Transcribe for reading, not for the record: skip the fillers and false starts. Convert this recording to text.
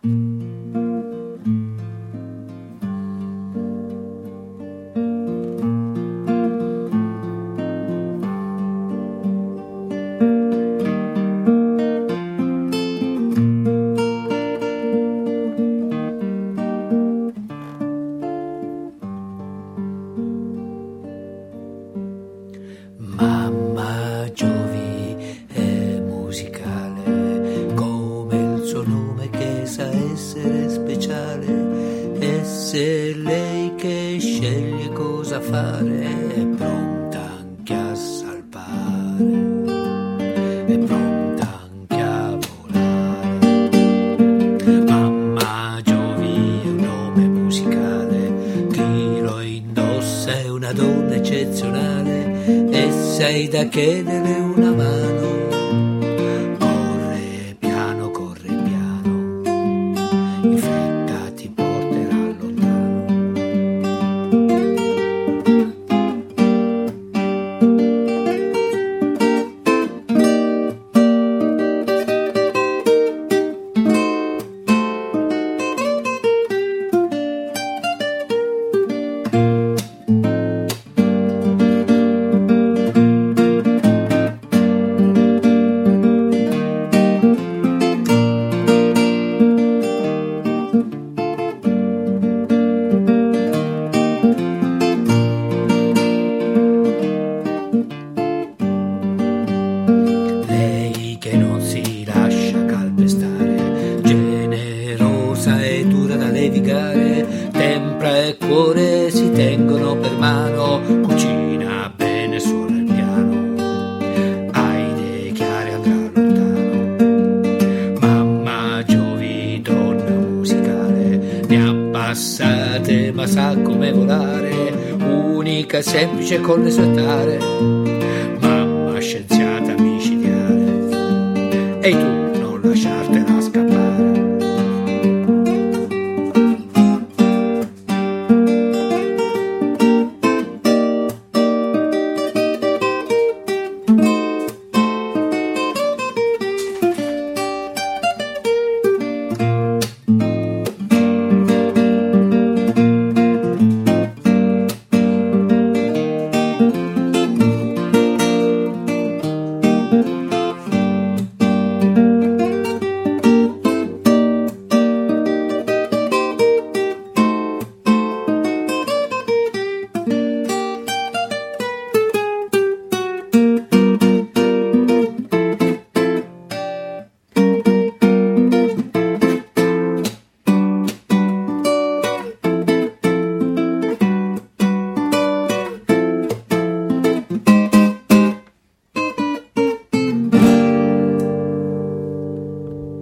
Mamma Giovi è musicale, come il suo nome che sa essere speciale, e se lei che sceglie cosa fare è pronta anche a salvare, è pronta anche a volare. Mamma Giovi è un nome musicale, chi lo indossa è una donna eccezionale, e sei da chiedere una mano. Corre piano, in fretta ti porterà lontano. Che non si lascia calpestare, generosa e dura da levigare, tempra e cuore si tengono per mano, cucina bene suona il piano, ha idee chiare andrà lontano. Mamma Giovi, donna musicale, ne ha passate ma sa come volare, unica e semplice con le sue tare, mamma scienziata micidiale. E tu non lasciartela